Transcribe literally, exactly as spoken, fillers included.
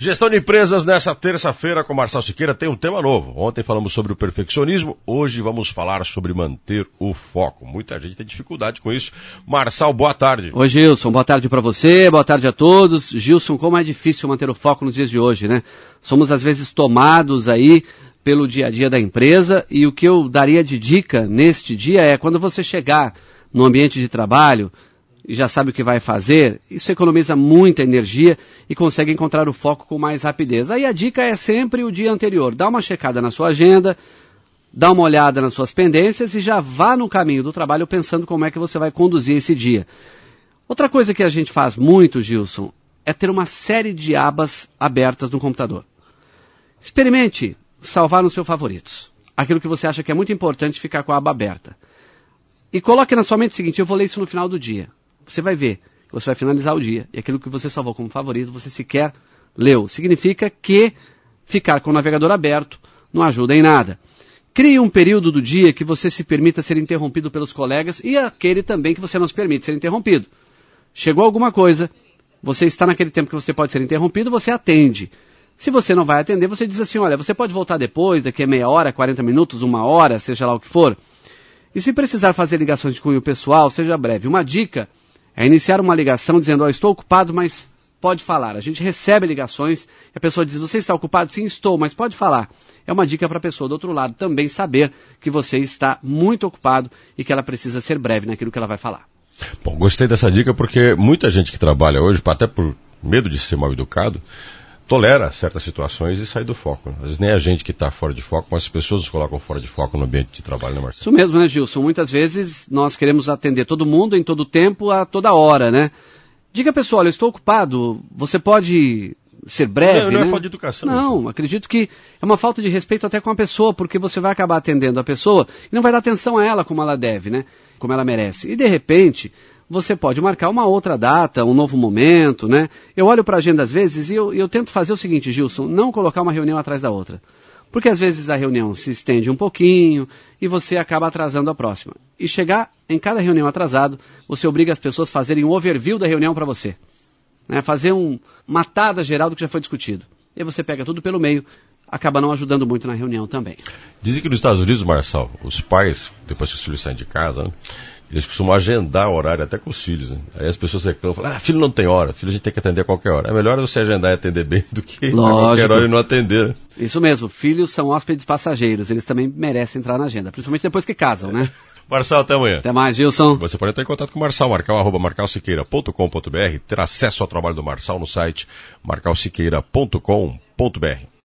Gestão de empresas nessa terça-feira com Marçal Siqueira tem um tema novo. Ontem falamos sobre o perfeccionismo, hoje vamos falar sobre manter o foco. Muita gente tem dificuldade com isso. Marçal, boa tarde. Oi, Gilson, boa tarde para você, boa tarde a todos. Gilson, como é difícil manter o foco nos dias de hoje, né? Somos às vezes tomados aí pelo dia a dia da empresa e o que eu daria de dica neste dia é quando você chegar no ambiente de trabalho e já sabe o que vai fazer, isso economiza muita energia e consegue encontrar o foco com mais rapidez. Aí a dica é sempre o dia anterior. Dá uma checada na sua agenda, dá uma olhada nas suas pendências e já vá no caminho do trabalho pensando como é que você vai conduzir esse dia. Outra coisa que a gente faz muito, Gilson, é ter uma série de abas abertas no computador. Experimente salvar nos seus favoritos. Aquilo que você acha que é muito importante ficar com a aba aberta. E coloque na sua mente o seguinte, eu vou ler isso no final do dia. Você vai ver, você vai finalizar o dia, e aquilo que você salvou como favorito, você sequer leu. Significa que ficar com o navegador aberto não ajuda em nada. Crie um período do dia que você se permita ser interrompido pelos colegas e aquele também que você não se permite ser interrompido. Chegou alguma coisa, você está naquele tempo que você pode ser interrompido, você atende. Se você não vai atender, você diz assim, olha, você pode voltar depois, daqui a meia hora, quarenta minutos, uma hora, seja lá o que for. E se precisar fazer ligações de cunho pessoal, seja breve. Uma dica é iniciar uma ligação dizendo, ó, estou ocupado, mas pode falar. A gente recebe ligações e a pessoa diz, você está ocupado? Sim, estou, mas pode falar. É uma dica para a pessoa do outro lado também saber que você está muito ocupado e que ela precisa ser breve naquilo que ela vai falar. Bom, gostei dessa dica porque muita gente que trabalha hoje, até por medo de ser mal educado, tolera certas situações e sai do foco. Às vezes nem a gente que está fora de foco, mas as pessoas nos colocam fora de foco no ambiente de trabalho, né, Marcelo? Isso mesmo, né, Gilson? Muitas vezes nós queremos atender todo mundo, em todo tempo, a toda hora, né? Diga, pessoal, olha, eu estou ocupado, você pode ser breve, Não, não né? é falta de educação. Não, isso. Acredito que é uma falta de respeito até com a pessoa, porque você vai acabar atendendo a pessoa e não vai dar atenção a ela como ela deve, né? Como ela merece. E, de repente, você pode marcar uma outra data, um novo momento, né? Eu olho para a agenda às vezes e eu, eu tento fazer o seguinte, Gilson, não colocar uma reunião atrás da outra. Porque às vezes a reunião se estende um pouquinho e você acaba atrasando a próxima. E chegar em cada reunião atrasado, você obriga as pessoas a fazerem um overview da reunião para você. Né? Fazer um, uma matada geral do que já foi discutido. E aí você pega tudo pelo meio, acaba não ajudando muito na reunião também. Dizem que nos Estados Unidos, Marçal, os pais, depois que os filhos saem de casa, né? Eles costumam agendar o horário até com os filhos, né? Aí as pessoas reclamam, falam, ah, filho não tem hora, filho a gente tem que atender a qualquer hora. É melhor você agendar e atender bem do que a qualquer hora e não atender, né? Isso mesmo, filhos são hóspedes passageiros, eles também merecem entrar na agenda, principalmente depois que casam, né? Marçal, até amanhã. Até mais, Gilson. Você pode entrar em contato com o Marçal, marcal, arroba marcal siqueira ponto com ponto br, ter acesso ao trabalho do Marçal no site marcal siqueira ponto com ponto br.